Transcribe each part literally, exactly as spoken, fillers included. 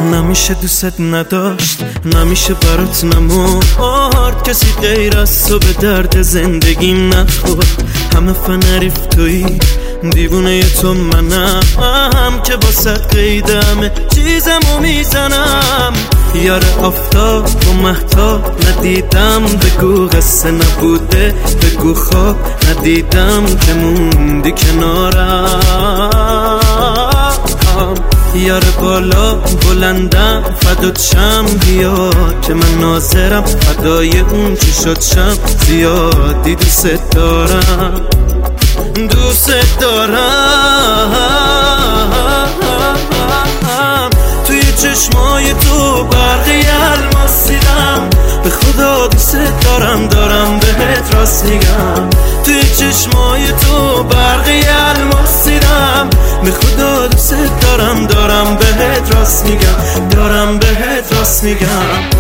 نمیشه دوست نداشت، نمیشه برات نمورد، کسی غیر از تو به درد زندگیم نخورد. همه فنریف تویی، دیوونه تو منم که باست قیدمه چیزمو میزنم. یار آفتاب و مهتاب ندیدم، بگو قصه نبوده، بگو خواب ندیدم که موندی کنارم. یار بالا بلندم فدات شم، بیا که من ناظرم فدای اون چی شد شم. زیادی دوست دارم، دوست دارم. توی چشمای تو برقی الماس دیدم، به خدا دوست دارم، دارم بهت راست میگم. توی چشمای تو برقی الماس دیدم، به خدا دوست دارم، دارم بهت راست میگم، دارم بهت راست میگم.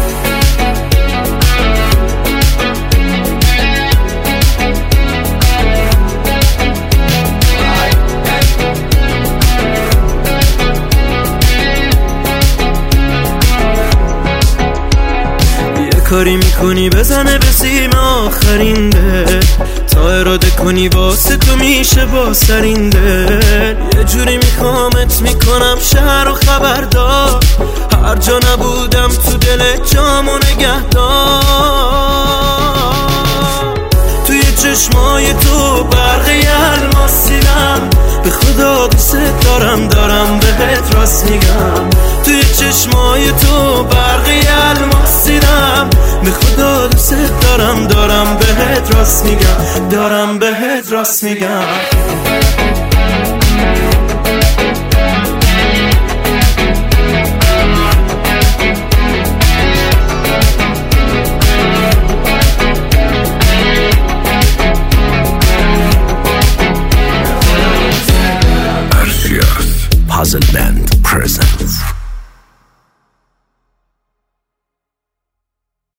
کاری میکنی بزنه به سیم آخرین دل، تا اراده کنی واسه تو میشه با سرین دل. یه جوری میخوامت میکنم شهر و خبردار، هر جا نبودم تو دل جامو نگهدار. توی چشمای تو برقی الماس دیدم، به خدا دوست دارم، دارم بهت راست میگم. توی چشمای تو برقی الماس دیدم، به خدا دوست دارم، دارم بهت راست میگم، دارم بهت راست میگم. Puzzle Band presents